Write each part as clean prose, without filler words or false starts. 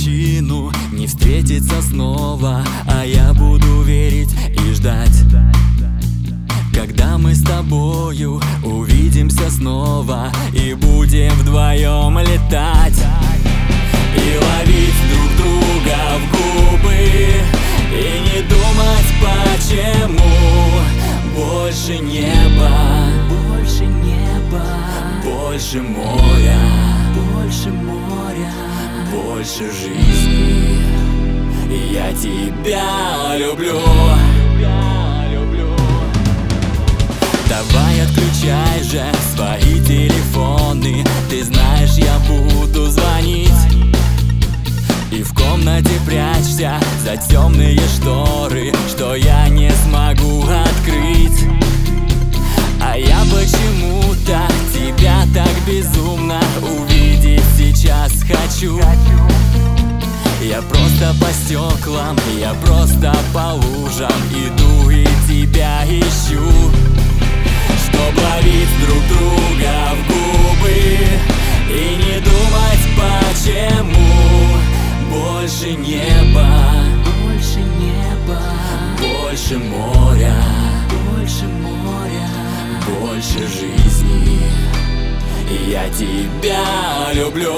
причину не встретиться снова, а я буду верить и ждать, когда мы с тобою увидимся снова и будем вдвоем летать и ловить друг друга в губы, и не думать, почему больше неба, больше неба, больше моря, больше моря, больше жизни. Я тебя люблю. Давай отключай же свои телефоны, ты знаешь, я буду звонить. И в комнате прячься за темные шторы, что я не смогу открыть. А я почему-то тебя так безумно увидеть сейчас хочу. Я просто по стеклам, я просто по лужам иду и тебя ищу, чтоб ловить друг друга в губы и не думать, почему больше неба, больше неба, больше моря, больше моря, больше жизни. Я тебя люблю.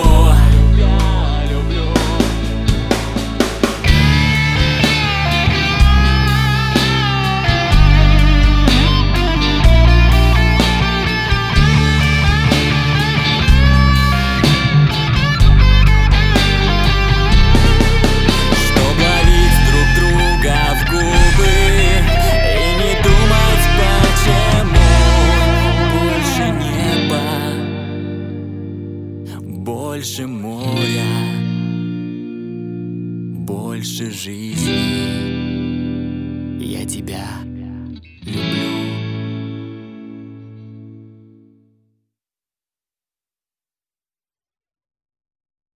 Больше моря, больше жизни. Я тебя люблю.